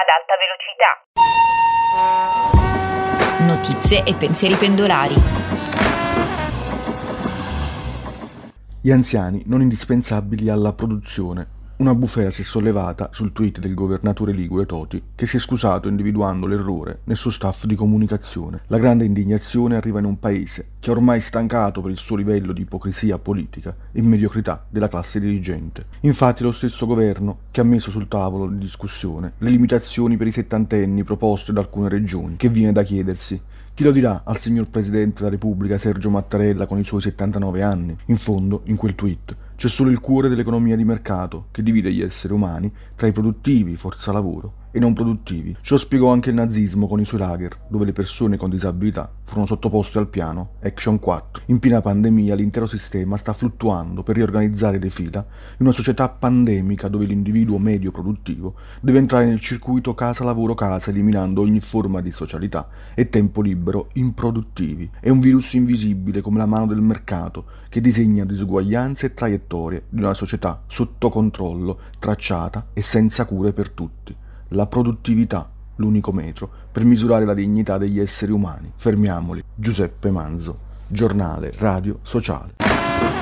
ad alta velocità. Notizie e pensieri pendolari. Gli anziani non indispensabili alla produzione. Una bufera si è sollevata sul tweet del governatore ligure Toti, che si è scusato individuando l'errore nel suo staff di comunicazione. La grande indignazione arriva in un paese che è ormai stancato per il suo livello di ipocrisia politica e mediocrità della classe dirigente. Infatti lo stesso governo che ha messo sul tavolo di discussione le limitazioni per i settantenni proposte da alcune regioni, che viene da chiedersi: chi lo dirà al signor Presidente della Repubblica Sergio Mattarella con i suoi 79 anni? In fondo, in quel tweet, c'è solo il cuore dell'economia di mercato che divide gli esseri umani tra i produttivi, forza lavoro, e non produttivi. Ce lo spiegò anche il nazismo con i suoi lager, dove le persone con disabilità furono sottoposte al piano Action 4. In piena pandemia l'intero sistema sta fluttuando per riorganizzare le fila in una società pandemica dove l'individuo medio produttivo deve entrare nel circuito casa-lavoro-casa, eliminando ogni forma di socialità e tempo libero improduttivi. È un virus invisibile come la mano del mercato che disegna disuguaglianze e traiettorie di una società sotto controllo, tracciata e senza cure per tutti. La produttività, l'unico metro per misurare la dignità degli esseri umani. Fermiamoli. Giuseppe Manzo, Giornale Radio Sociale.